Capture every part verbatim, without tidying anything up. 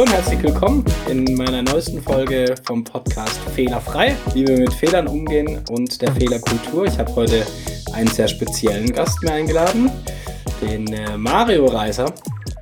Hallo und herzlich willkommen in meiner neuesten Folge vom Podcast Fehlerfrei, wie wir mit Fehlern umgehen und der Fehlerkultur. Ich habe heute einen sehr speziellen Gast mir eingeladen, den äh, Mario Reiser.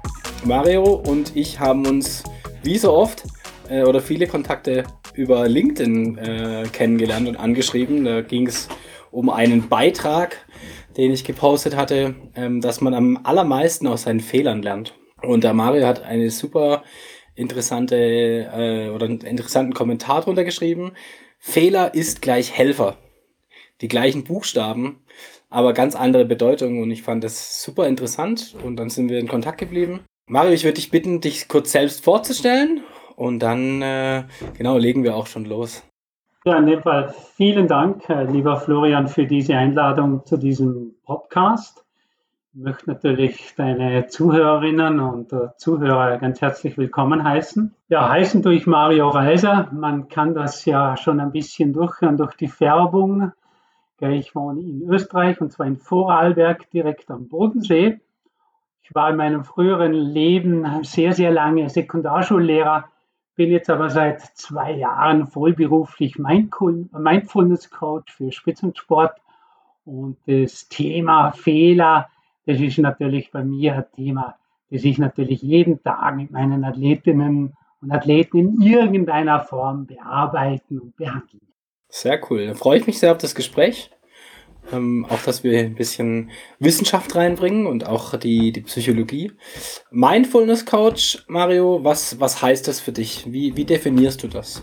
Mario und ich haben uns wie so oft äh, oder viele Kontakte über LinkedIn äh, kennengelernt und angeschrieben. Da ging es um einen Beitrag, den ich gepostet hatte, ähm, dass man am allermeisten aus seinen Fehlern lernt. Und der Mario hat eine super interessante äh, oder einen interessanten Kommentar drunter geschrieben. Fehler ist gleich Helfer. Die gleichen Buchstaben, aber ganz andere Bedeutung. Und ich fand das super interessant. Und dann sind wir in Kontakt geblieben. Mario, ich würde dich bitten, dich kurz selbst vorzustellen. Und dann, äh, genau, legen wir auch schon los. Ja, in dem Fall vielen Dank, lieber Florian, für diese Einladung zu diesem Podcast. Ich möchte natürlich deine Zuhörerinnen und Zuhörer ganz herzlich willkommen heißen. Ja, heißen tue ich Mario Reiser. Man kann das ja schon ein bisschen durchhören durch die Färbung. Ich wohne in Österreich und zwar in Vorarlberg, direkt am Bodensee. Ich war in meinem früheren Leben sehr, sehr lange Sekundarschullehrer, bin jetzt aber seit zwei Jahren vollberuflich Mindfulness Coach für Spitzensport. Und das Thema Fehler, das ist natürlich bei mir ein Thema, das ich natürlich jeden Tag mit meinen Athletinnen und Athleten in irgendeiner Form bearbeiten und behandeln. Sehr cool. Da freue ich mich sehr auf das Gespräch. Ähm, auch, dass wir ein bisschen Wissenschaft reinbringen und auch die, die Psychologie. Mindfulness Coach, Mario, was, was heißt das für dich? Wie, wie definierst du das?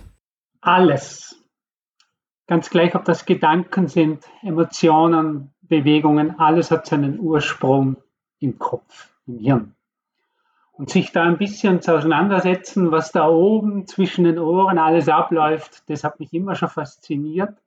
Alles. Ganz gleich, ob das Gedanken sind, Emotionen, Bewegungen, alles hat seinen Ursprung im Kopf, im Hirn. Und sich da ein bisschen zu auseinandersetzen, was da oben zwischen den Ohren alles abläuft, das hat mich immer schon fasziniert.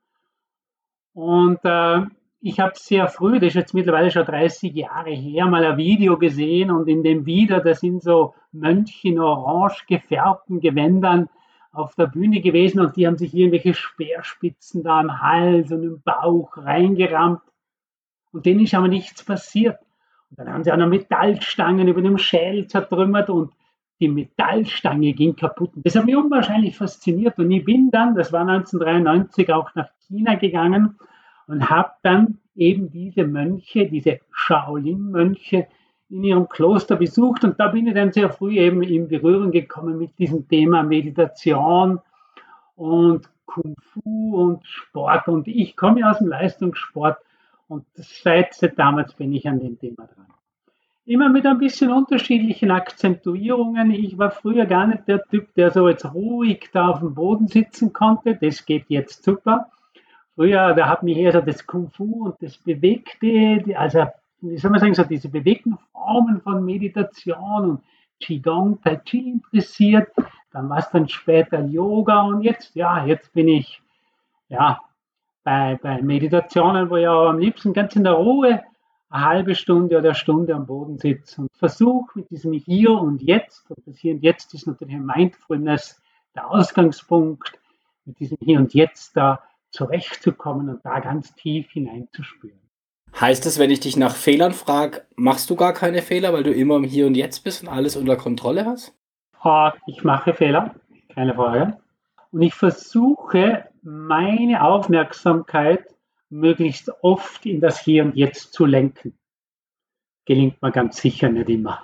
Und äh, ich habe sehr früh, das ist jetzt mittlerweile schon dreißig Jahre her, mal ein Video gesehen und in dem Video, da sind so Mönche in orange gefärbten Gewändern auf der Bühne gewesen und die haben sich irgendwelche Speerspitzen da am Hals und im Bauch reingerammt und denen ist aber nichts passiert. Und dann haben sie auch noch Metallstangen über dem Schädel zertrümmert und die Metallstange ging kaputt. Das hat mich unwahrscheinlich fasziniert und ich bin dann, das war neunzehnhundertdreiundneunzig, auch nach China gegangen und habe dann eben diese Mönche, diese Shaolin-Mönche in ihrem Kloster besucht und da bin ich dann sehr früh eben in Berührung gekommen mit diesem Thema Meditation und Kung Fu und Sport und ich komme ja aus dem Leistungssport und seit, seit damals bin ich an dem Thema dran. Immer mit ein bisschen unterschiedlichen Akzentuierungen. Ich war früher gar nicht der Typ, der so jetzt ruhig da auf dem Boden sitzen konnte. Das geht jetzt super. Früher, da hat mich eher so das Kung Fu und das Bewegte, also wie soll man sagen, so diese bewegten Formen von Meditation und Qigong, Tai Chi interessiert. Dann war es dann später Yoga und jetzt, ja, jetzt bin ich, ja, bei, bei Meditationen, wo ich auch am liebsten ganz in der Ruhe eine halbe Stunde oder eine Stunde am Boden sitze und versuche mit diesem Hier und Jetzt, und das Hier und Jetzt ist natürlich ein Mindfulness der Ausgangspunkt, mit diesem Hier und Jetzt da zurechtzukommen und da ganz tief hineinzuspüren. Heißt es, wenn ich dich nach Fehlern frage, machst du gar keine Fehler, weil du immer im Hier und Jetzt bist und alles unter Kontrolle hast? Ich mache Fehler, keine Frage. Und ich versuche, meine Aufmerksamkeit möglichst oft in das Hier und Jetzt zu lenken. Gelingt mir ganz sicher nicht immer.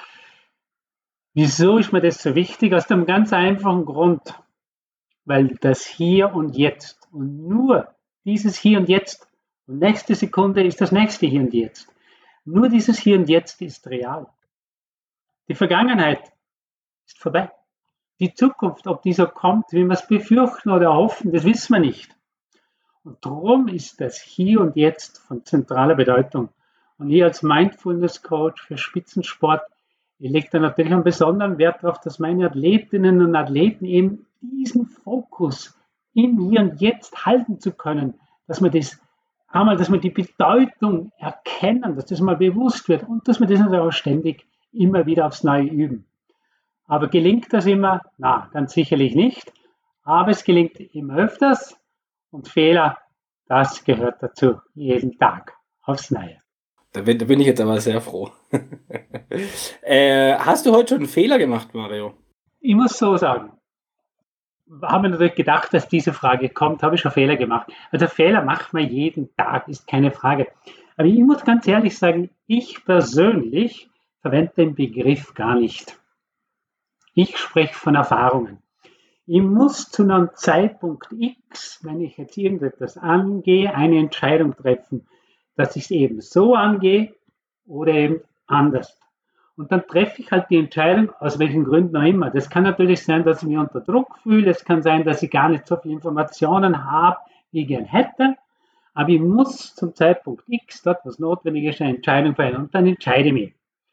Wieso ist mir das so wichtig? Aus dem ganz einfachen Grund, weil das Hier und Jetzt und nur dieses Hier und Jetzt und nächste Sekunde ist das nächste Hier und Jetzt. Nur dieses Hier und Jetzt ist real. Die Vergangenheit ist vorbei. Die Zukunft, ob die so kommt, wie wir es befürchten oder hoffen, das wissen wir nicht. Und darum ist das Hier und Jetzt von zentraler Bedeutung. Und ich als Mindfulness Coach für Spitzensport, ich lege da natürlich einen besonderen Wert darauf, dass meine Athletinnen und Athleten eben diesen Fokus im Hier und Jetzt halten zu können, dass wir das einmal, dass wir die Bedeutung erkennen, dass das mal bewusst wird und dass wir das auch ständig immer wieder aufs Neue üben. Aber gelingt das immer? Na, ganz sicherlich nicht. Aber es gelingt immer öfters und Fehler, das gehört dazu, jeden Tag aufs Neue. Da bin, da bin ich jetzt aber sehr froh. äh, hast du heute schon einen Fehler gemacht, Mario? ich muss so sagen, habe mir natürlich gedacht, dass diese Frage kommt, habe ich schon Fehler gemacht. Also Fehler macht man jeden Tag, ist keine Frage. Aber ich muss ganz ehrlich sagen, ich persönlich verwende den Begriff gar nicht. Ich spreche von Erfahrungen. Ich muss zu einem Zeitpunkt X, wenn ich jetzt irgendetwas angehe, eine Entscheidung treffen, dass ich es eben so angehe oder eben anders. Und dann treffe ich halt die Entscheidung, aus welchen Gründen auch immer. Das kann natürlich sein, dass ich mich unter Druck fühle. Es kann sein, dass ich gar nicht so viele Informationen habe, wie ich gern hätte. Aber ich muss zum Zeitpunkt X, dort was notwendig ist, eine Entscheidung fällen. Und dann entscheide ich mich.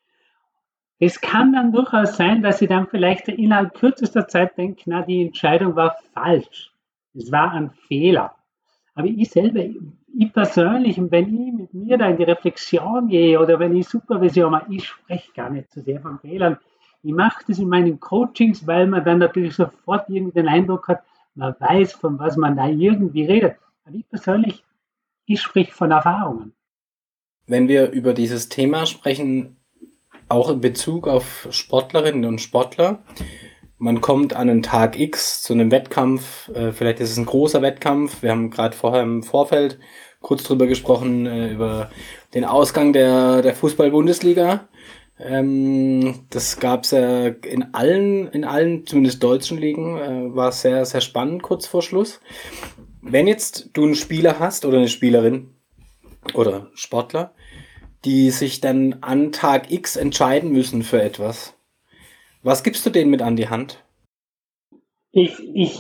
Es kann dann durchaus sein, dass ich dann vielleicht innerhalb kürzester Zeit denke, na, die Entscheidung war falsch. Es war ein Fehler. Aber ich selber, ich persönlich, wenn ich mit mir da in die Reflexion gehe oder wenn ich Supervision mache, ich spreche gar nicht so sehr von Fehlern. Ich mache das in meinen Coachings, weil man dann natürlich sofort irgendwie den Eindruck hat, man weiß, von was man da irgendwie redet. Aber ich persönlich, ich spreche von Erfahrungen. Wenn wir über dieses Thema sprechen, auch in Bezug auf Sportlerinnen und Sportler, man kommt an einen Tag X zu einem Wettkampf, äh, vielleicht ist es ein großer Wettkampf, wir haben gerade vorher im Vorfeld kurz drüber gesprochen, äh, über den Ausgang der, der Fußball-Bundesliga. Ähm, das gab es ja in allen, in allen, zumindest deutschen Ligen, äh, war es sehr, sehr spannend kurz vor Schluss. Wenn jetzt du einen Spieler hast oder eine Spielerin oder Sportler, die sich dann an Tag X entscheiden müssen für etwas, was gibst du denen mit an die Hand? Ich, ich,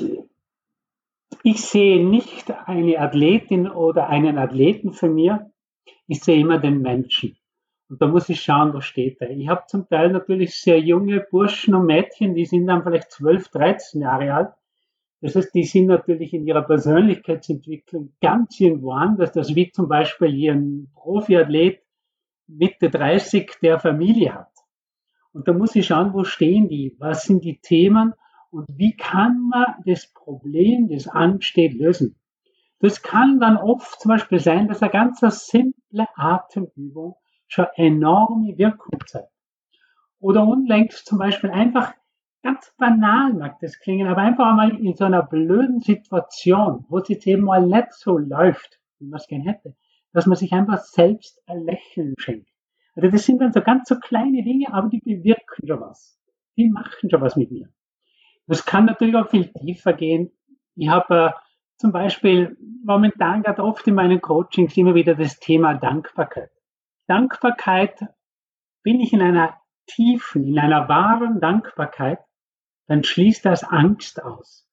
ich sehe nicht eine Athletin oder einen Athleten für mir, ich sehe immer den Menschen. Und da muss ich schauen, wo steht er. Ich habe zum Teil natürlich sehr junge Burschen und Mädchen, die sind dann vielleicht zwölf, dreizehn Jahre alt. Das heißt, die sind natürlich in ihrer Persönlichkeitsentwicklung ganz irgendwo anders. Das wie zum Beispiel hier ein Profiathlet Mitte dreißig, der Familie hat. Und da muss ich schauen, wo stehen die, was sind die Themen und wie kann man das Problem, das ansteht, lösen. Das kann dann oft zum Beispiel sein, dass eine ganz simple Atemübung schon enorme Wirkung zeigt. Oder unlängst zum Beispiel einfach, ganz banal mag das klingen, aber einfach einmal in so einer blöden Situation, wo es jetzt eben mal nicht so läuft, wie man es gerne hätte, dass man sich einfach selbst ein Lächeln schenkt. Also das sind dann so ganz so kleine Dinge, aber die bewirken schon was. Die machen schon was mit mir. Das kann natürlich auch viel tiefer gehen. Ich habe äh, zum Beispiel momentan gerade oft in meinen Coachings immer wieder das Thema Dankbarkeit. Dankbarkeit, bin ich in einer tiefen, in einer wahren Dankbarkeit, dann schließt das Angst aus.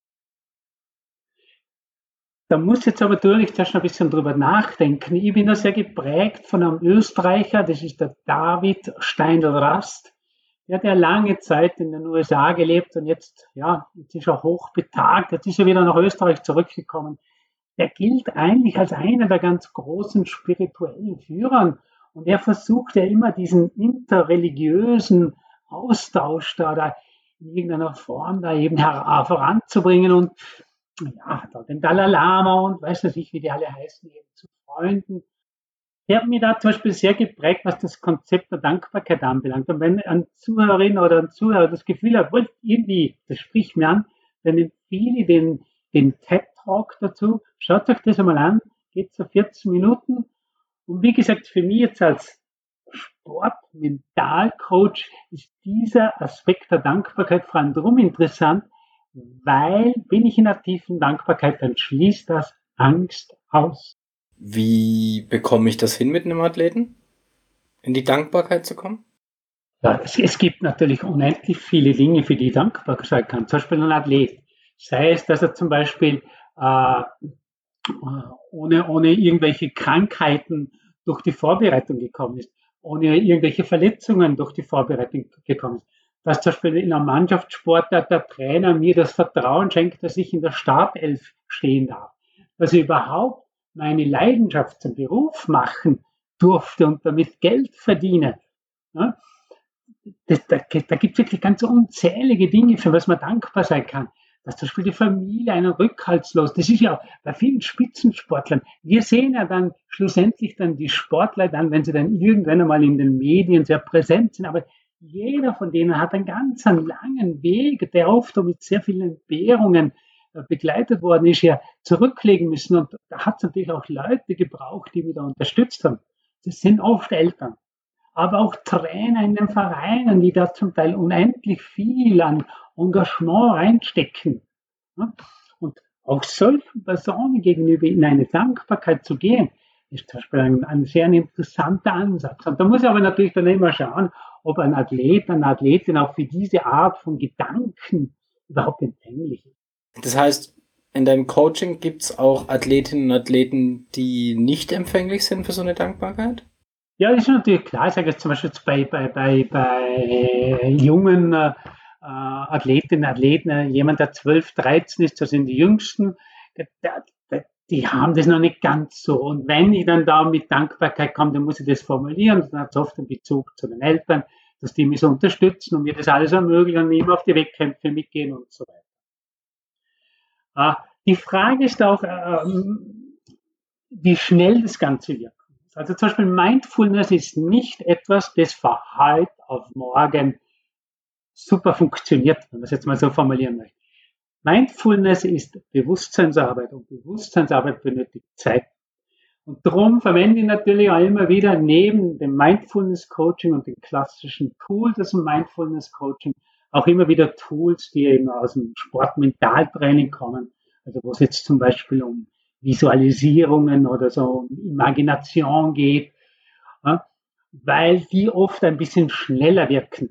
Da muss jetzt aber durch, da schon ein bisschen drüber nachdenken. Ich bin da sehr geprägt von einem Österreicher, das ist der David Steindl-Rast. Der hat ja lange Zeit in den U S A gelebt und jetzt, ja, jetzt ist er hochbetagt, jetzt ist er wieder nach Österreich zurückgekommen. Der gilt eigentlich als einer der ganz großen spirituellen Führer und er versucht ja immer diesen interreligiösen Austausch da, da in irgendeiner Form da eben voranzubringen und ja, da den Dalai Lama und weiß nicht, wie die alle heißen, eben zu Freunden. Der hat mich da zum Beispiel sehr geprägt, was das Konzept der Dankbarkeit anbelangt. Und wenn ein Zuhörerin oder ein Zuhörer das Gefühl hat, wollt irgendwie, das spricht mir an, dann empfehle ich den, den TED-Talk dazu. Schaut euch das einmal an, geht so vierzehn Minuten. Und wie gesagt, für mich jetzt als Sport-Mental-Coach ist dieser Aspekt der Dankbarkeit vor allem drum interessant, weil bin ich in einer tiefen Dankbarkeit, dann schließt das Angst aus. Wie bekomme ich das hin mit einem Athleten? In die Dankbarkeit zu kommen? Ja, es, es gibt natürlich unendlich viele Dinge, für die ich dankbar sein kann. Zum Beispiel ein Athlet. Sei es, dass er zum Beispiel äh, ohne, ohne irgendwelche Krankheiten durch die Vorbereitung gekommen ist, ohne irgendwelche Verletzungen durch die Vorbereitung gekommen ist. Dass zum Beispiel in einem Mannschaftssport der, der Trainer mir das Vertrauen schenkt, dass ich in der Startelf stehen darf. Dass ich überhaupt meine Leidenschaft zum Beruf machen durfte und damit Geld verdiene. Ja, das, da, da gibt es wirklich ganz unzählige Dinge, für was man dankbar sein kann. Dass zum Beispiel die Familie einen rückhaltslos, das ist ja bei vielen Spitzensportlern, wir sehen ja dann schlussendlich dann die Sportler dann, wenn sie dann irgendwann einmal in den Medien sehr präsent sind, aber Jeder von denen hat einen ganz einen langen Weg, der oft mit sehr vielen Entbehrungen äh, begleitet worden ist, ja zurücklegen müssen. Und da hat es natürlich auch Leute gebraucht, die mich da unterstützt haben. Das sind oft Eltern, aber auch Trainer in den Vereinen, die da zum Teil unendlich viel an Engagement reinstecken. Ja? Und auch solchen Personen gegenüber in eine Dankbarkeit zu gehen, ist zum Beispiel ein, ein sehr interessanter Ansatz. Und da muss ich aber natürlich dann immer schauen, ob ein Athlet, eine Athletin auch für diese Art von Gedanken überhaupt empfänglich ist. Das heißt, in deinem Coaching gibt es auch Athletinnen und Athleten, die nicht empfänglich sind für so eine Dankbarkeit? Ja, das ist natürlich klar. Ich sage jetzt zum Beispiel jetzt bei, bei, bei, bei jungen äh, Athletinnen, Athleten, jemand, der zwölf, dreizehn ist, das sind die Jüngsten, der, der, die haben das noch nicht ganz so. Und wenn ich dann da mit Dankbarkeit komme, dann muss ich das formulieren. Dann hat es oft einen Bezug zu den Eltern, dass die mich so unterstützen und mir das alles ermöglichen und immer auf die Wettkämpfe mitgehen und so weiter. Die Frage ist auch, wie schnell das Ganze wirkt. Also zum Beispiel Mindfulness ist nicht etwas, das von heute auf morgen super funktioniert, wenn man es jetzt mal so formulieren möchte. Mindfulness ist Bewusstseinsarbeit und Bewusstseinsarbeit benötigt Zeit. Und darum verwende ich natürlich auch immer wieder neben dem Mindfulness Coaching und den klassischen Tools des Mindfulness Coaching auch immer wieder Tools, die eben aus dem Sport-Mentaltraining kommen. Also wo es jetzt zum Beispiel um Visualisierungen oder so um Imagination geht, ja, weil die oft ein bisschen schneller wirken.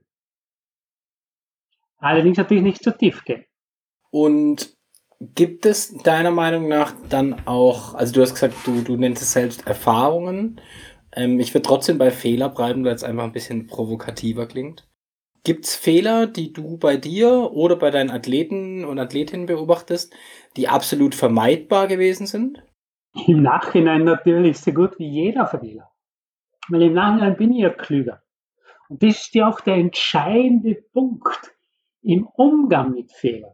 Allerdings natürlich nicht zu tief gehen. Und gibt es deiner Meinung nach dann auch, also du hast gesagt, du, du nennst es selbst Erfahrungen. Ähm, ich würde trotzdem bei Fehler bleiben, weil es einfach ein bisschen provokativer klingt. Gibt es Fehler, die du bei dir oder bei deinen Athleten und Athletinnen beobachtest, die absolut vermeidbar gewesen sind? Im Nachhinein natürlich so gut wie jeder Fehler. Weil im Nachhinein bin ich ja klüger. Und das ist ja auch der entscheidende Punkt im Umgang mit Fehlern.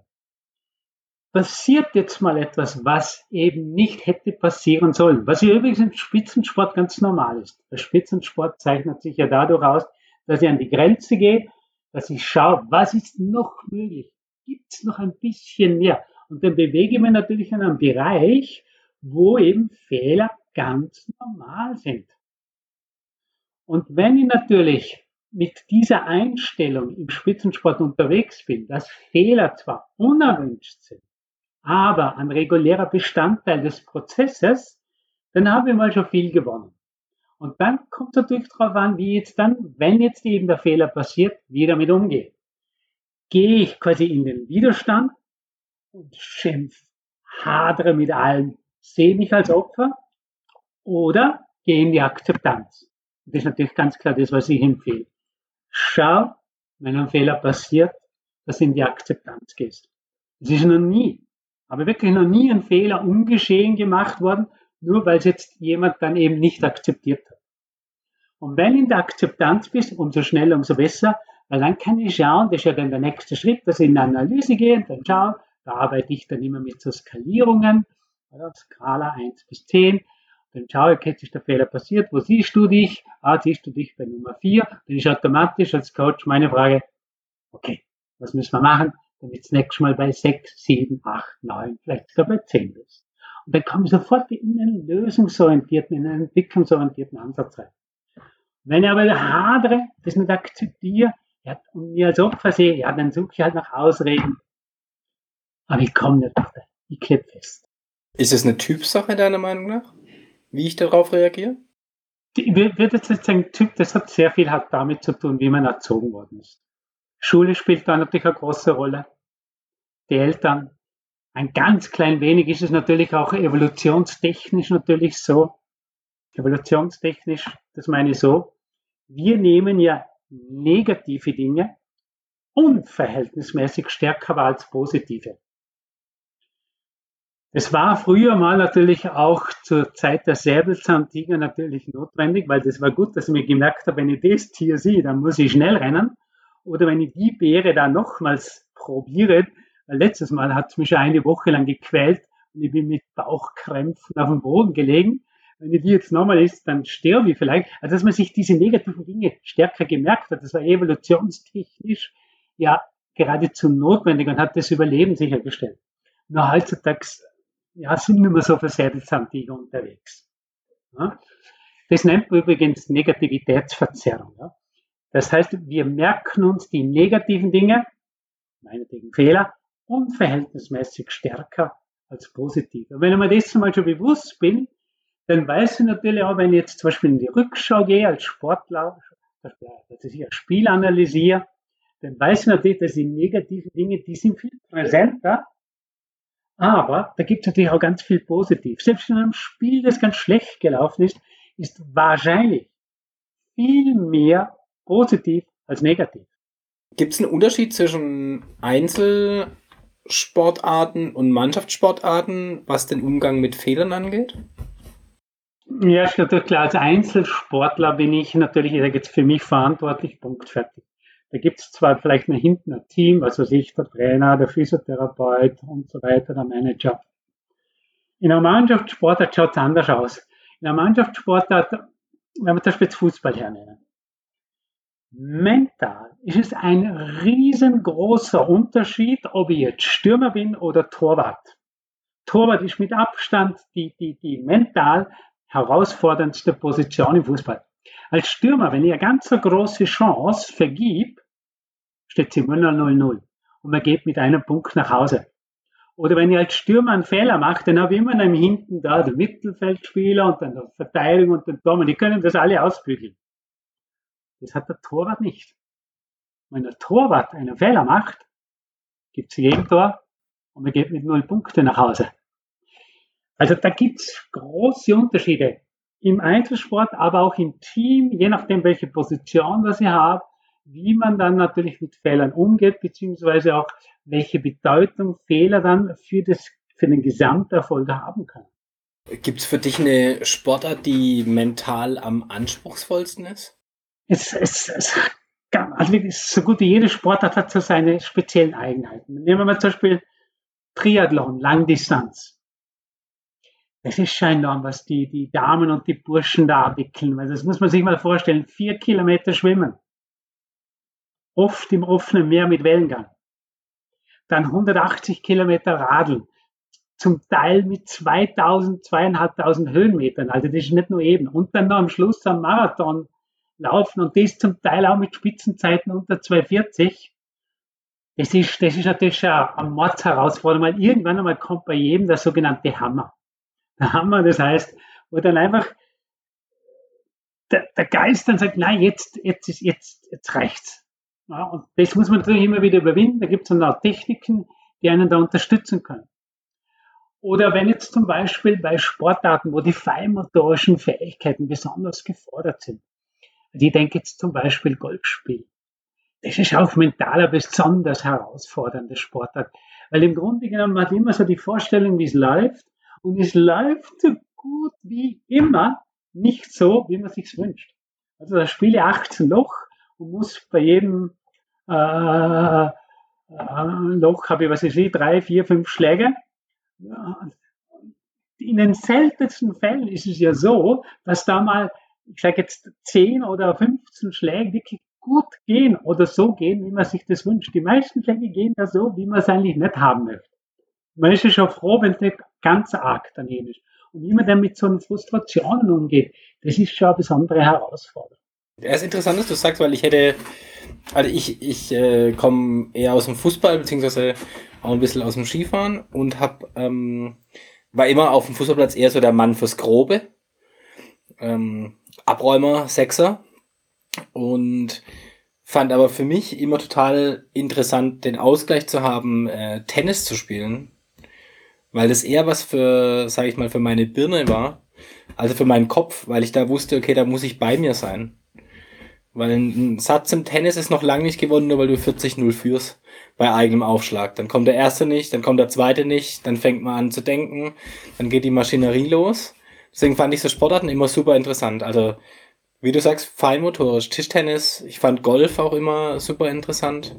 Passiert jetzt mal etwas, was eben nicht hätte passieren sollen. Was ja übrigens im Spitzensport ganz normal ist. Der Spitzensport zeichnet sich ja dadurch aus, dass ich an die Grenze gehe, dass ich schaue, was ist noch möglich? Gibt es noch ein bisschen mehr? Und dann bewege ich mich natürlich in einem Bereich, wo eben Fehler ganz normal sind. Und wenn ich natürlich mit dieser Einstellung im Spitzensport unterwegs bin, dass Fehler zwar unerwünscht sind, aber ein regulärer Bestandteil des Prozesses, dann habe ich mal schon viel gewonnen. Und dann kommt es natürlich darauf an, wie jetzt dann, wenn jetzt eben der Fehler passiert, wie ich damit umgehe. Gehe ich quasi in den Widerstand und schimpf, hadere mit allem, sehe mich als Opfer oder gehe in die Akzeptanz. Das ist natürlich ganz klar das, was ich empfehle. Schau, wenn ein Fehler passiert, dass du in die Akzeptanz gehst. Es ist noch nie, aber wirklich noch nie ein Fehler ungeschehen gemacht worden, nur weil es jetzt jemand dann eben nicht akzeptiert hat. Und wenn du in der Akzeptanz bist, umso schneller, umso besser, weil dann kann ich schauen, das ist ja dann der nächste Schritt, dass ich in eine Analyse gehe und dann schaue, da arbeite ich dann immer mit so Skalierungen, oder Skala eins bis zehn, dann schaue ich, jetzt ist der Fehler passiert, wo siehst du dich? Ah, siehst du dich bei Nummer vier, dann ist automatisch als Coach meine Frage, okay, was müssen wir machen, damit es nächstes Mal bei sechs, sieben, acht, neun, vielleicht sogar bei zehn ist. Und dann komme ich sofort in einen lösungsorientierten, in einen entwicklungsorientierten Ansatz rein. Wenn ich aber hadere, das nicht akzeptiere, ja, und mir als Opfer sehe, ja, dann suche ich halt nach Ausreden. Aber ich komme nicht weiter. Ich klebe fest. Ist es eine Typsache deiner Meinung nach, wie ich darauf reagiere? Ich würde jetzt sagen, Typ, das hat sehr viel hat damit zu tun, wie man erzogen worden ist. Schule spielt da natürlich eine große Rolle. Die Eltern. Ein ganz klein wenig ist es natürlich auch evolutionstechnisch natürlich so. Evolutionstechnisch, das meine ich so. Wir nehmen ja negative Dinge unverhältnismäßig stärker wahr als positive. Es war früher mal natürlich auch zur Zeit der Säbelzahntiger natürlich notwendig, weil das war gut, dass ich mir gemerkt habe, wenn ich das Tier sehe, dann muss ich schnell rennen. Oder wenn ich die Beere da nochmals probiere, weil letztes Mal hat es mich schon eine Woche lang gequält und ich bin mit Bauchkrämpfen auf dem Boden gelegen. wenn ich die jetzt nochmal isst, dann sterbe ich vielleicht. Also, dass man sich diese negativen Dinge stärker gemerkt hat, das war evolutionstechnisch ja geradezu notwendig und hat das Überleben sichergestellt. Nur heutzutage ja, sind nicht mehr so versätelt Tiger unterwegs. Ja. Das nennt man übrigens Negativitätsverzerrung. Ja. Das heißt, wir merken uns die negativen Dinge, meinetwegen Fehler, unverhältnismäßig stärker als positive. Und wenn ich mir das mal schon bewusst bin, dann weiß ich natürlich auch, wenn ich jetzt zum Beispiel in die Rückschau gehe als Sportler, dass ich ein Spiel analysiere, dann weiß ich natürlich, dass die negativen Dinge, die sind viel präsenter, aber da gibt es natürlich auch ganz viel positiv. Selbst in einem Spiel, das ganz schlecht gelaufen ist, ist wahrscheinlich viel mehr positiv als negativ. Gibt es einen Unterschied zwischen Einzelsportarten und Mannschaftssportarten, was den Umgang mit Fehlern angeht? Ja, ist natürlich klar. Als Einzelsportler bin ich natürlich jetzt für mich verantwortlich, Punkt, fertig. Da gibt es zwar vielleicht mal hinten ein Team, also ich, der Trainer, der Physiotherapeut und so weiter, der Manager. In einer Mannschaftssportart schaut es anders aus. In einer Mannschaftssportart, wenn wir zum Beispiel Fußball hernehmen, mental ist es ein riesengroßer Unterschied, ob ich jetzt Stürmer bin oder Torwart. Torwart ist mit Abstand die, die, die mental herausforderndste Position im Fußball. Als Stürmer, wenn ich eine ganz große Chance vergib, steht es immer null null und man geht mit einem Punkt nach Hause. Oder wenn ich als Stürmer einen Fehler mache, dann habe ich immer noch hinten da den Mittelfeldspieler und dann die Verteidigung und den Torwart. Die können das alle ausbügeln. Das hat der Torwart nicht. Wenn der Torwart einen Fehler macht, gibt es jeden Tor und man geht mit null Punkte nach Hause. Also da gibt es große Unterschiede im Einzelsport, aber auch im Team, je nachdem, welche Position das ich habe, wie man dann natürlich mit Fehlern umgeht, beziehungsweise auch welche Bedeutung Fehler dann für, das, für den Gesamterfolg haben kann. Gibt es für dich eine Sportart, die mental am anspruchsvollsten ist? Es, es, es, also so gut wie jede Sportart hat so seine speziellen Eigenheiten. Nehmen wir mal zum Beispiel Triathlon, Langdistanz. Das ist schon enorm, was die, die Damen und die Burschen da abwickeln. Also das muss man sich mal vorstellen. Vier Kilometer schwimmen. Oft im offenen Meer mit Wellengang. Dann hundertachtzig Kilometer Radeln. Zum Teil mit zweitausend, zweitausendfünfhundert Höhenmetern. Also das ist nicht nur eben. Und dann noch am Schluss am Marathon laufen und das zum Teil auch mit Spitzenzeiten unter zwei vierzig. Das ist, das ist natürlich schon eine Mordsherausforderung, weil irgendwann einmal kommt bei jedem der sogenannte Hammer. Der Hammer, das heißt, wo dann einfach der, der Geist dann sagt, nein, jetzt, jetzt, ist, jetzt, jetzt reicht's. Ja, und das muss man natürlich immer wieder überwinden. Da gibt es dann auch Techniken, die einen da unterstützen können. Oder wenn jetzt zum Beispiel bei Sportarten, wo die feinmotorischen Fähigkeiten besonders gefordert sind. Ich denke jetzt zum Beispiel Golfspiel. Das ist auch mental eine besonders herausfordernde Sportart. Weil im Grunde genommen man hat immer so die Vorstellung, wie es läuft. Und es läuft so gut wie immer nicht so, wie man es sich wünscht. Also da spiele ich achtzehn Loch und muss bei jedem äh, äh, Loch habe ich, was ich sehe, drei, vier, fünf Schläge. In den seltensten Fällen ist es ja so, dass da mal, ich sage jetzt zehn oder fünfzehn Schläge wirklich gut gehen oder so gehen, wie man sich das wünscht. Die meisten Schläge gehen da so, wie man es eigentlich nicht haben möchte. Man ist ja schon froh, wenn es nicht ganz arg daneben ist. Und wie man dann mit so einer Frustration umgeht, das ist schon eine besondere Herausforderung. Ja, ist interessant, dass du sagst, weil ich hätte, also ich, ich äh, komme eher aus dem Fußball, beziehungsweise auch ein bisschen aus dem Skifahren und hab, ähm, war immer auf dem Fußballplatz eher so der Mann fürs Grobe. Ähm, Abräumer, Sechser. Und fand aber für mich immer total interessant, den Ausgleich zu haben, äh, Tennis zu spielen. Weil das eher was für, sage ich mal, für meine Birne war, also für meinen Kopf, weil ich da wusste, okay, da muss ich bei mir sein. Weil ein Satz im Tennis ist noch lange nicht gewonnen, nur weil du vierzig null führst bei eigenem Aufschlag. Dann kommt der erste nicht, dann kommt der zweite nicht, dann fängt man an zu denken, dann geht die Maschinerie los. Deswegen fand ich so Sportarten immer super interessant. Also, wie du sagst, feinmotorisch, Tischtennis, ich fand Golf auch immer super interessant.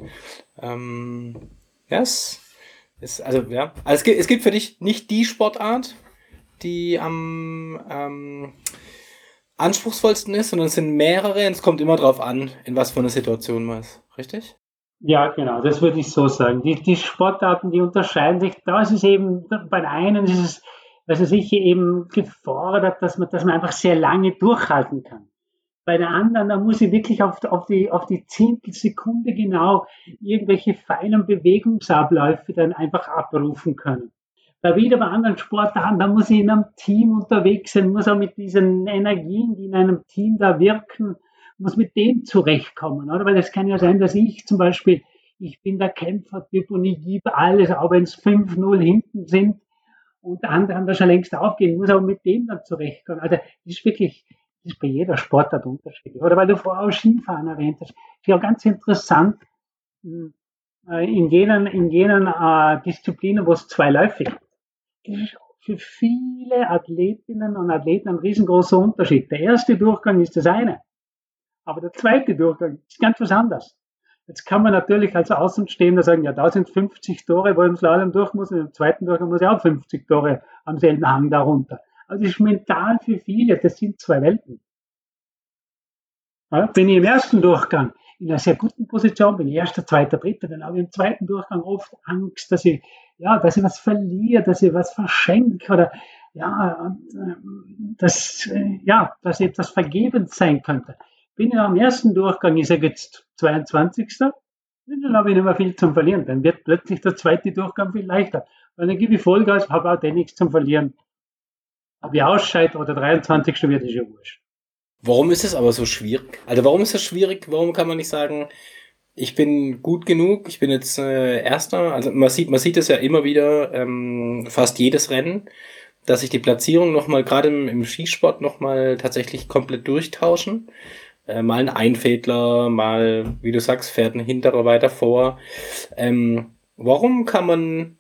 Ähm, ja, es ist, also, ja. Also es gibt, es gibt für dich nicht die Sportart, die am ähm, anspruchsvollsten ist, sondern es sind mehrere und es kommt immer darauf an, in was für einer Situation man ist. Richtig? Ja, genau, das würde ich so sagen. Die, die Sportarten, die unterscheiden sich. Da ist es eben, bei den einen ist es, also sicher eben gefordert, dass man, dass man einfach sehr lange durchhalten kann. Bei der anderen, da muss ich wirklich auf, auf die, auf die Zehntelsekunde genau irgendwelche feinen Bewegungsabläufe dann einfach abrufen können. Bei wieder bei anderen Sportarten, da muss ich in einem Team unterwegs sein, muss auch mit diesen Energien, die in einem Team da wirken, muss mit dem zurechtkommen, oder? Weil das kann ja sein, dass ich zum Beispiel, ich bin der Kämpfertyp und ich gebe alles, auch wenn es fünf null hinten sind und der andere da schon längst aufgehen, muss auch mit dem dann zurechtkommen. Also das ist wirklich, das ist bei jeder Sportart unterschiedlich. Oder weil du vorher auch Skifahren erwähnt hast, ist ja ganz interessant, in jenen, in jenen äh, Disziplinen, wo es zwei Läufe gibt. Das ist für viele Athletinnen und Athleten ein riesengroßer Unterschied. Der erste Durchgang ist das eine. Aber der zweite Durchgang ist ganz was anderes. Jetzt kann man natürlich als Außenstehender sagen, ja, da sind fünfzig Tore, wo ich im Slalom durch muss, und im zweiten Durchgang muss ich auch fünfzig Tore am selben Hang darunter. Also das ist mental für viele, das sind zwei Welten. Ja, bin ich im ersten Durchgang in einer sehr guten Position, bin ich erster, zweiter, dritter, dann habe ich im zweiten Durchgang oft Angst, dass ich, ja, dass ich was verliere, dass ich was verschenke oder, ja, dass, ja, dass etwas vergebend sein könnte. Bin ich am ersten Durchgang, ich sage jetzt zweiundzwanzigster Dann habe ich nicht mehr viel zum Verlieren. Dann wird plötzlich der zweite Durchgang viel leichter. Und dann gebe ich Vollgas, habe auch den nichts zum Verlieren. Ob ich ausscheide oder dreiundzwanzigster wird ist ja wurscht. Warum ist es aber so schwierig? Also warum ist es schwierig? Warum kann man nicht sagen, ich bin gut genug, ich bin jetzt äh, Erster? Also man sieht, man sieht es ja immer wieder, ähm, fast jedes Rennen, dass sich die Platzierungen nochmal, gerade im, im Skisport, nochmal tatsächlich komplett durchtauschen. Äh, mal ein Einfädler, mal, wie du sagst, fährt ein Hinterer weiter vor. Ähm, warum kann man,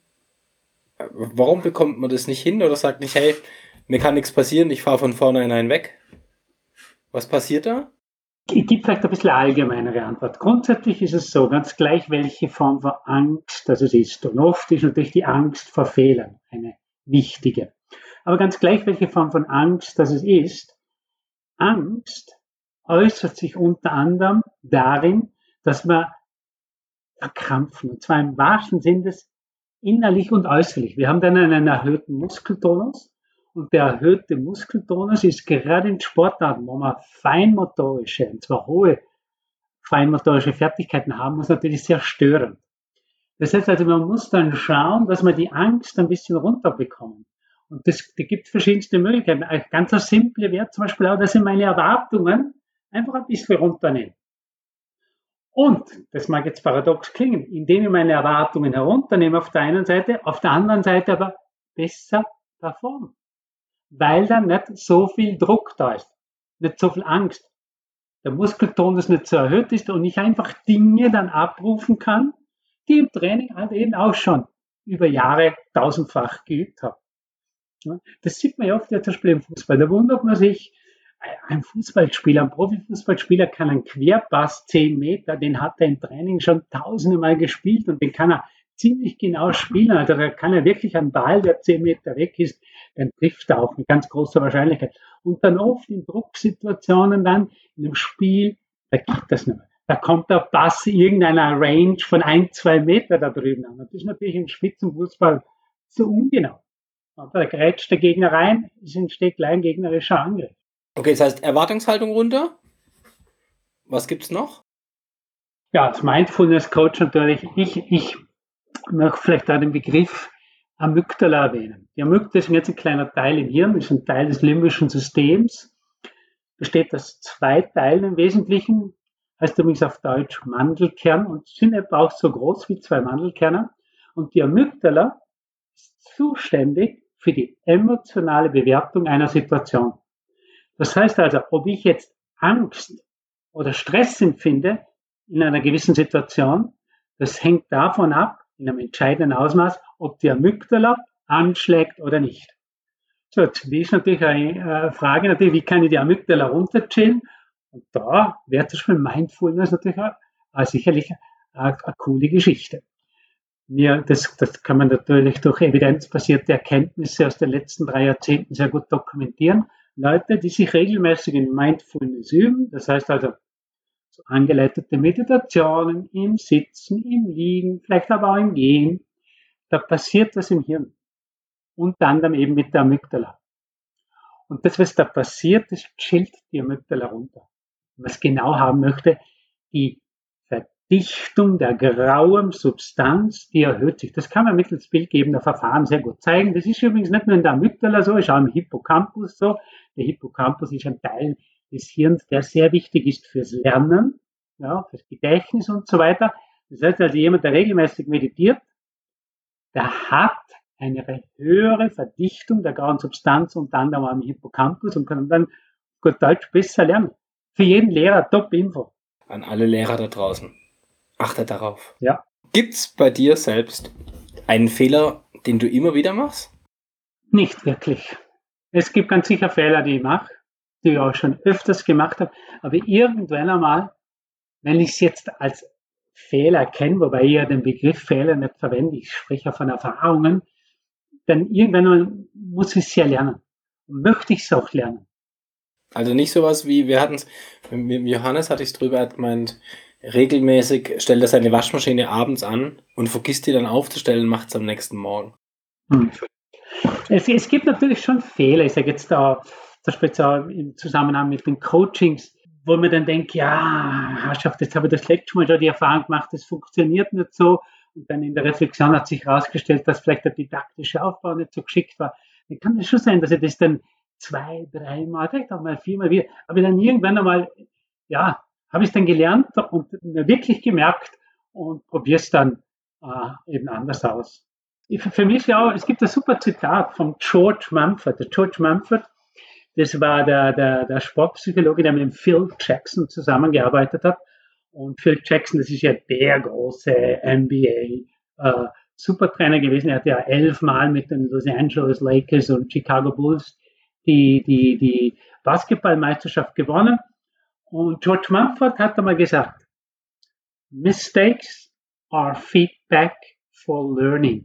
warum bekommt man das nicht hin oder sagt nicht, hey, mir kann nichts passieren, ich fahre von vornherein weg? Was passiert da? Ich gebe vielleicht ein bisschen allgemeinere Antwort. Grundsätzlich ist es so, ganz gleich welche Form von Angst das es ist. Und oft ist natürlich die Angst vor Fehlern eine wichtige. Aber ganz gleich welche Form von Angst das es ist, Angst äußert sich unter anderem darin, dass wir verkrampfen. Und zwar im wahrsten Sinne des innerlich und äußerlich. Wir haben dann einen erhöhten Muskeltonus. Und der erhöhte Muskeltonus ist gerade in Sportarten, wo man feinmotorische, und zwar hohe feinmotorische Fertigkeiten haben muss, natürlich sehr störend. Das heißt also, man muss dann schauen, dass man die Angst ein bisschen runterbekommt. Und das, da gibt es verschiedenste Möglichkeiten. Eine ganz simple wäre zum Beispiel auch, dass ich meine Erwartungen einfach ein bisschen runternehme. Und, das mag jetzt paradox klingen, indem ich meine Erwartungen herunternehme auf der einen Seite, auf der anderen Seite aber besser performe. Weil dann nicht so viel Druck da ist, nicht so viel Angst. Der Muskeltonus nicht so erhöht ist und ich einfach Dinge dann abrufen kann, die im Training halt eben auch schon über Jahre tausendfach geübt habe. Das sieht man ja oft ja zum Beispiel im Fußball. Da wundert man sich, ein Fußballspieler, ein Profifußballspieler kann einen Querpass zehn Meter, den hat er im Training schon tausende Mal gespielt und den kann er ziemlich genau spielen. Also da kann er wirklich einen Ball, der zehn Meter weg ist, dann trifft er auch mit ganz großer Wahrscheinlichkeit. Und dann oft in Drucksituationen dann in einem Spiel, da geht das nicht mehr. Da kommt der Pass irgendeiner Range von ein, zwei Meter da drüben an. Und das ist natürlich im Spitzenfußball so ungenau. Und da grätscht der Gegner rein, es entsteht gleich ein gegnerischer Angriff. Okay, das heißt Erwartungshaltung runter. Was gibt's noch? Ja, als Mindfulness-Coach natürlich, ich, ich möchte vielleicht da den Begriff Amygdala erwähnen. Die Amygdala ist jetzt ein kleiner Teil im Hirn, ist ein Teil des limbischen Systems, besteht aus zwei Teilen im Wesentlichen, heißt übrigens auf Deutsch Mandelkern und sind etwa auch so groß wie zwei Mandelkerne. Und die Amygdala ist zuständig für die emotionale Bewertung einer Situation. Das heißt also, ob ich jetzt Angst oder Stress empfinde in einer gewissen Situation, das hängt davon ab, in einem entscheidenden Ausmaß, ob die Amygdala anschlägt oder nicht. So, jetzt ist natürlich eine Frage, natürlich, wie kann ich die Amygdala runterchillen? Und da wäre zum Beispiel Mindfulness natürlich auch, auch sicherlich eine, eine coole Geschichte. mir, das, das kann man natürlich durch evidenzbasierte Erkenntnisse aus den letzten drei Jahrzehnten sehr gut dokumentieren. Leute, die sich regelmäßig in Mindfulness üben, das heißt also so angeleitete Meditationen im Sitzen, im Liegen, vielleicht aber auch im Gehen, da passiert was im Hirn. Unter anderem eben mit der Amygdala. Und das, was da passiert, das chillt die Amygdala runter. Wenn man es genau haben möchte, die Verdichtung der grauen Substanz, die erhöht sich. Das kann man mittels bildgebender Verfahren sehr gut zeigen. Das ist übrigens nicht nur in der Amygdala so, ist auch im Hippocampus so. Der Hippocampus ist ein Teil des Hirns, der sehr wichtig ist fürs Lernen, ja, fürs Gedächtnis und so weiter. Das heißt also, jemand, der regelmäßig meditiert, der hat eine höhere Verdichtung der grauen Substanz unter anderem am Hippocampus und kann dann gut Deutsch besser lernen. Für jeden Lehrer Top-Info. An alle Lehrer da draußen. Achte darauf. Ja. Gibt's bei dir selbst einen Fehler, den du immer wieder machst? Nicht wirklich. Es gibt ganz sicher Fehler, die ich mache, die ich auch schon öfters gemacht habe, aber irgendwann einmal, wenn ich es jetzt als Fehler kenne, wobei ich ja den Begriff Fehler nicht verwende, ich spreche ja von Erfahrungen, dann irgendwann einmal muss ich es ja lernen. Und möchte ich es auch lernen. Also nicht sowas wie, wir hatten es, mit Johannes hatte ich es drüber, er hat gemeint, regelmäßig stellt er seine Waschmaschine abends an und vergisst die dann aufzustellen, macht es am nächsten Morgen. Hm. Es, es gibt natürlich schon Fehler, ich sage jetzt da, zum Beispiel auch im Zusammenhang mit den Coachings, wo man dann denkt, ja, Herrschaft, jetzt habe ich das letzte Mal schon die Erfahrung gemacht, das funktioniert nicht so. Und dann in der Reflexion hat sich herausgestellt, dass vielleicht der didaktische Aufbau nicht so geschickt war. Dann kann es schon sein, dass ich das dann zwei, dreimal, vielleicht auch mal viermal wieder, aber dann irgendwann einmal, ja, habe ich es dann gelernt und mir wirklich gemerkt und probiere es dann äh, eben anders aus. Ich, für mich ja auch, es gibt ein super Zitat von George Mumford. Der George Mumford, das war der, der, der Sportpsychologe, der mit Phil Jackson zusammengearbeitet hat. Und Phil Jackson, das ist ja der große N B A äh, Supertrainer gewesen. Er hat ja elfmal mit den Los Angeles Lakers und Chicago Bulls die, die, die Basketballmeisterschaft gewonnen. Und George Mumford hat einmal gesagt, Mistakes are feedback for learning.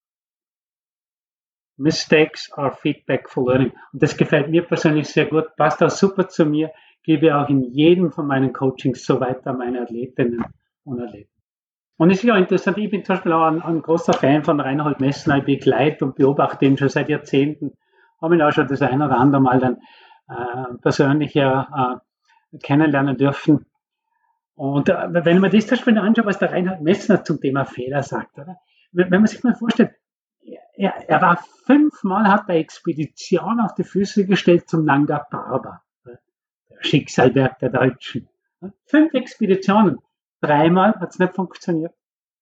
Mistakes are feedback for learning. Und das gefällt mir persönlich sehr gut, passt auch super zu mir, gebe auch in jedem von meinen Coachings so weiter meine Athletinnen und Athleten. Und es ist ja interessant, ich bin zum Beispiel auch ein, ein großer Fan von Reinhold Messner, ich begleite und beobachte ihn schon seit Jahrzehnten, habe ihn auch schon das ein oder andere Mal dann äh, persönlich ja, äh, kennenlernen dürfen. Und äh, wenn man das zum Beispiel anschaut, was der Reinhold Messner zum Thema Fehler sagt, oder? Wenn, wenn man sich mal vorstellt, er, er war fünfmal, hat er Expedition auf die Füße gestellt zum Nanga Parbat, der Schicksalberg der Deutschen. Fünf Expeditionen, dreimal hat es nicht funktioniert.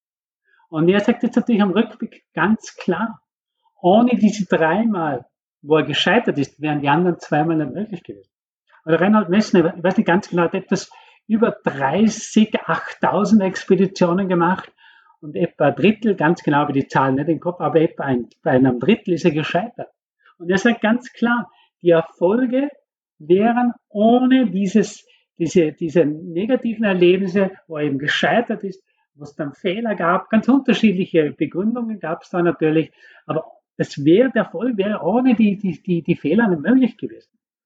Und er sagt jetzt natürlich am Rückblick ganz klar, ohne diese dreimal, wo er gescheitert ist, wären die anderen zweimal nicht möglich gewesen. Oder Reinhold Messner, ich weiß nicht ganz genau, hat etwas über dreißig, achttausend Expeditionen gemacht und etwa ein Drittel, ganz genau über die Zahlen nicht im Kopf, aber etwa ein, bei einem Drittel ist er gescheitert. Und er sagt ganz klar, die Erfolge wären ohne dieses, diese, diese negativen Erlebnisse, wo er eben gescheitert ist, wo es dann Fehler gab, ganz unterschiedliche Begründungen gab es da natürlich, aber das wäre, der Erfolg wäre ohne die, die, die, die Fehler nicht möglich gewesen.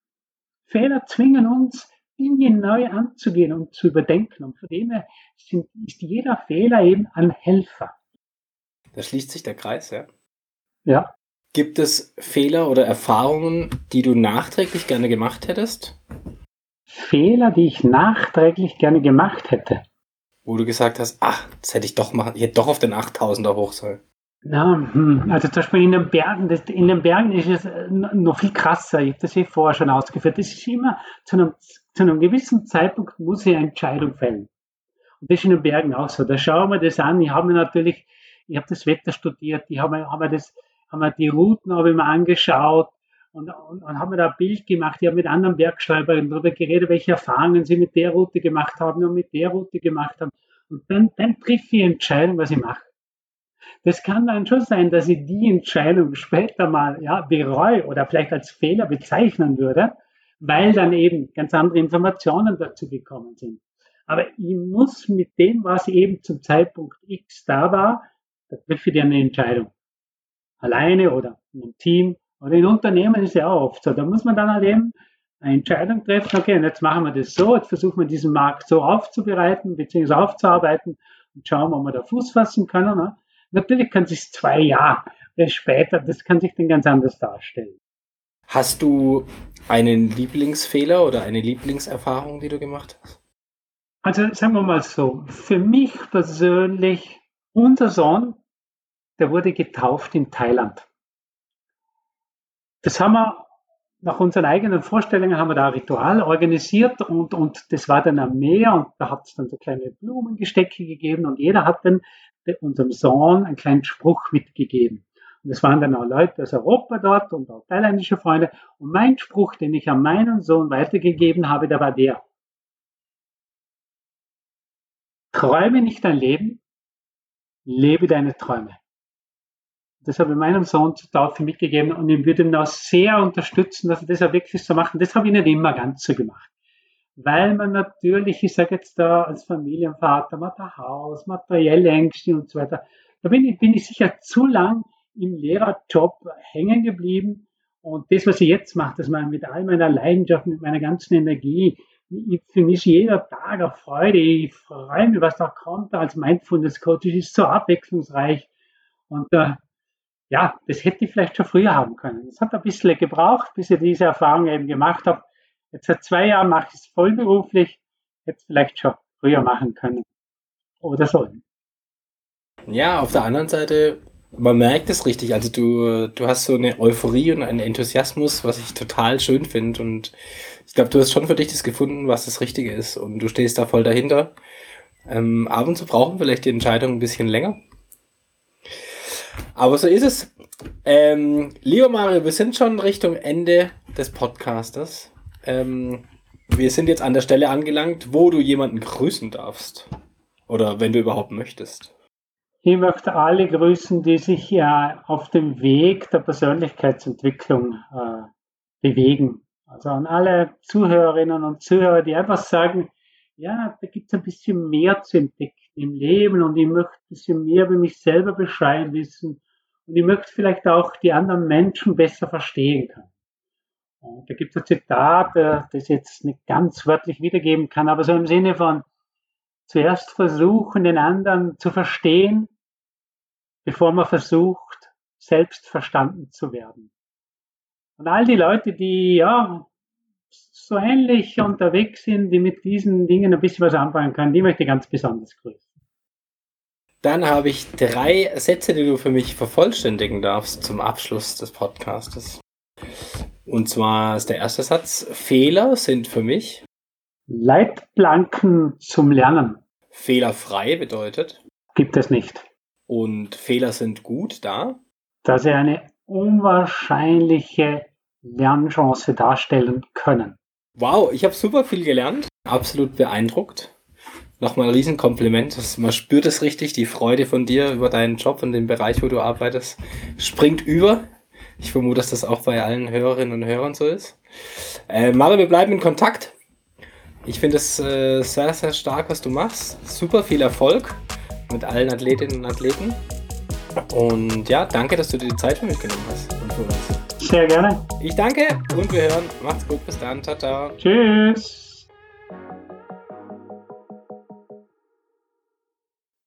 Fehler zwingen uns, Dinge neu anzugehen und zu überdenken. Und von dem her sind, ist jeder Fehler eben ein Helfer. Da schließt sich der Kreis, ja? Ja. Gibt es Fehler oder Erfahrungen, die du nachträglich gerne gemacht hättest? Fehler, die ich nachträglich gerne gemacht hätte? Wo du gesagt hast, ach, das hätte ich doch machen, ich hätte doch auf den achttausender hoch sollen. Ja, also zum Beispiel in den Bergen, das, in den Bergen ist es noch viel krasser, ich habe das eh vorher schon ausgeführt, das ist immer, zu einem, zu einem gewissen Zeitpunkt muss ich eine Entscheidung fällen. Und das ist in den Bergen auch so, da schauen wir das an, ich habe mir natürlich, ich habe das Wetter studiert, ich habe, habe das, habe mir die Routen habe ich mir angeschaut und, und, und habe mir da ein Bild gemacht, ich habe mit anderen Bergsteigern darüber geredet, welche Erfahrungen sie mit der Route gemacht haben und mit der Route gemacht haben. Und dann, dann treffe ich eine Entscheidung, was ich mache. Das kann dann schon sein, dass ich die Entscheidung später mal ja, bereue oder vielleicht als Fehler bezeichnen würde, weil dann eben ganz andere Informationen dazu gekommen sind. Aber ich muss mit dem, was eben zum Zeitpunkt X da war, da treffe ich dir eine Entscheidung. Alleine oder in einem Team oder in Unternehmen ist ja auch oft so. Da muss man dann halt eben eine Entscheidung treffen, okay, und jetzt machen wir das so, jetzt versuchen wir diesen Markt so aufzubereiten, beziehungsweise aufzuarbeiten und schauen, ob wir da Fuß fassen können. Ne? Natürlich kann sich zwei Jahre später, das kann sich dann ganz anders darstellen. Hast du einen Lieblingsfehler oder eine Lieblingserfahrung, die du gemacht hast? Also sagen wir mal so, für mich persönlich, unser Sohn, der wurde getauft in Thailand. Das haben wir nach unseren eigenen Vorstellungen haben wir da ein Ritual organisiert und, und das war dann am Meer und da hat es dann so kleine Blumengestecke gegeben und jeder hat dann unserem Sohn einen kleinen Spruch mitgegeben. Und es waren dann auch Leute aus Europa dort und auch thailändische Freunde. Und mein Spruch, den ich an meinen Sohn weitergegeben habe, der war der: Träume nicht dein Leben, lebe deine Träume. Das habe ich meinem Sohn zur Taufe mitgegeben und ich würde ihn auch sehr unterstützen, dass er das auch wirklich so macht. Und das habe ich nicht immer ganz so gemacht. Weil man natürlich, ich sage jetzt da als Familienvater, man hat ein Haus, materielle Ängste und so weiter. Da bin ich, bin ich sicher zu lang im Lehrerjob hängen geblieben. Und das, was ich jetzt mache, das mache ich mit all meiner Leidenschaft, mit meiner ganzen Energie. Ich, für mich ist jeder Tag eine Freude. Ich freue mich, was da kommt als Mindfulness-Coach. Es ist so abwechslungsreich. Und äh, ja, das hätte ich vielleicht schon früher haben können. Es hat ein bisschen gebraucht, bis ich diese Erfahrung eben gemacht habe. Jetzt seit zwei Jahren mache ich es vollberuflich. Hätte es vielleicht schon früher machen können. Oder sollen. Ja, auf der anderen Seite, man merkt es richtig. Also du, du hast so eine Euphorie und einen Enthusiasmus, was ich total schön finde. Und ich glaube, du hast schon für dich das gefunden, was das Richtige ist. Und du stehst da voll dahinter. Ähm, ab und zu brauchen vielleicht die Entscheidung ein bisschen länger. Aber so ist es. Ähm, lieber Mario, wir sind schon Richtung Ende des Podcastes. Ähm, wir sind jetzt an der Stelle angelangt, wo du jemanden grüßen darfst. Oder wenn du überhaupt möchtest. Ich möchte alle grüßen, die sich ja auf dem Weg der Persönlichkeitsentwicklung äh, bewegen. Also an alle Zuhörerinnen und Zuhörer, die einfach sagen, ja, da gibt es ein bisschen mehr zu entdecken im Leben und ich möchte ein bisschen mehr über mich selber Bescheid wissen und ich möchte vielleicht auch die anderen Menschen besser verstehen können. Und da gibt es ein Zitat, das ich jetzt nicht ganz wörtlich wiedergeben kann, aber so im Sinne von zuerst versuchen, den anderen zu verstehen, bevor man versucht, selbst verstanden zu werden. Und all die Leute, die ja so ähnlich unterwegs sind, die mit diesen Dingen ein bisschen was anfangen können, die möchte ich ganz besonders grüßen. Dann habe ich drei Sätze, die du für mich vervollständigen darfst zum Abschluss des Podcastes. Und zwar ist der erste Satz: Fehler sind für mich Leitplanken zum Lernen. Fehlerfrei bedeutet? Gibt es nicht. Und Fehler sind gut da? Dass sie eine unwahrscheinliche Lernchance darstellen können. Wow, ich habe super viel gelernt. Absolut beeindruckt. Nochmal ein Riesenkompliment. Man spürt es richtig, die Freude von dir über deinen Job und den Bereich, wo du arbeitest, springt über. Ich vermute, dass das auch bei allen Hörerinnen und Hörern so ist. Äh, Mario, wir bleiben in Kontakt. Ich finde es äh, sehr, sehr stark, was du machst. Super viel Erfolg mit allen Athletinnen und Athleten. Und ja, danke, dass du dir die Zeit für mich genommen hast und für uns. Sehr gerne. Ich danke und wir hören. Macht's gut, bis dann. Ciao, ciao. Tschüss.